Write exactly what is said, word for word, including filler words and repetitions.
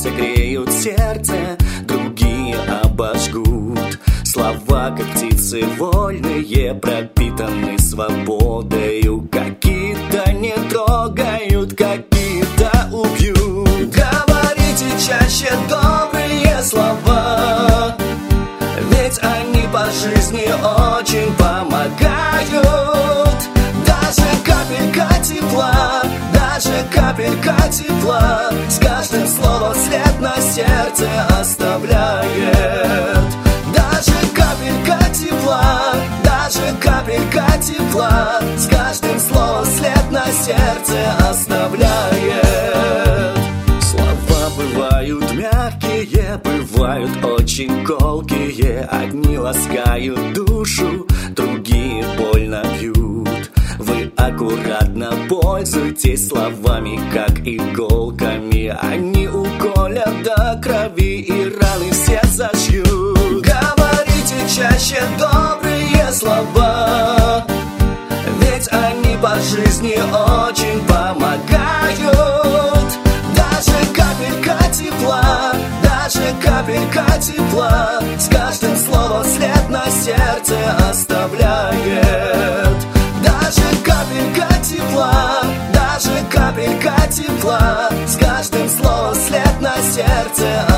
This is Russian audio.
согреют сердце, другие обожгут. Слова, как птицы вольные, пропитаны свободою. Какие-то не трогают, какие-то убьют. Говорите чаще добрые слова, ведь они по жизни очень помогают. Даже капелька тепла, даже капелька тепла с каждым словом след на сердце оставляет. Даже капелька тепла, даже капелька тепла с каждым словом след на сердце оставляет. Слова бывают мягкие, бывают очень колкие. Одни ласкают душу, другие больно бьют. Вы аккуратно пользуйтесь словами, как иголками. Они уколят до крови и раны все зашьют. Говорите чаще добрые слова, ведь они по жизни очень помогают. Даже капелька тепла, даже капелька тепла с каждым словом след на сердце оставляет. Даже капелька тепла, даже капелька тепла с каждым словом след на сердце